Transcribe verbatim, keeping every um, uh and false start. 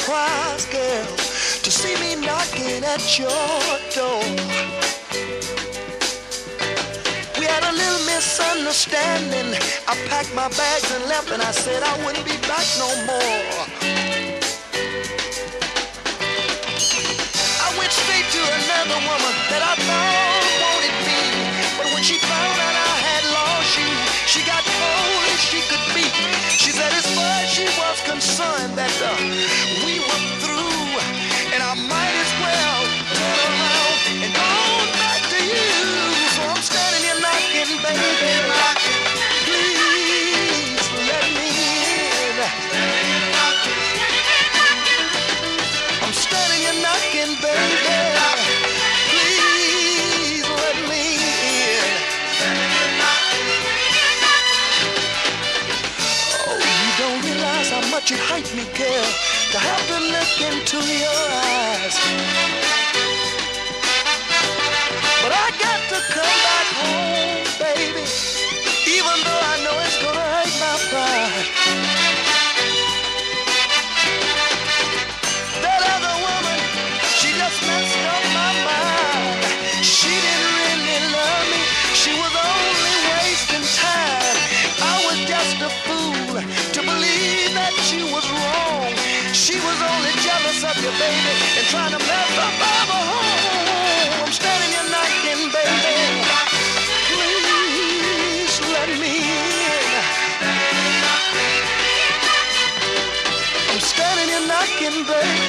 surprised, girl, to see me knocking at your door. We had a little misunderstanding. I packed my bags and left, and I said I wouldn't be back no more. I went straight to another woman that I thought wanted me, but when she found out I had lost you, she got cold as she could be. She said as far as she was concerned that uh, we were through, and I might as well turn around and go back to you. So I'm standing here knocking, baby, please let me in. I'm standing here knocking, baby, please let me in. Oh, you don't realize how much it hurt me, girl, to have to look into your eyes. But I got to come back home, baby, even though I know it's gonna hurt my pride. That other woman, she just messed up my mind. She didn't really love me, she was only wasting time. I was just a fool to believe that she was wrong. She was only jealous of you, baby, and trying to mess up our home. I'm standing here knocking, baby, please let me in. I'm standing here knocking, baby.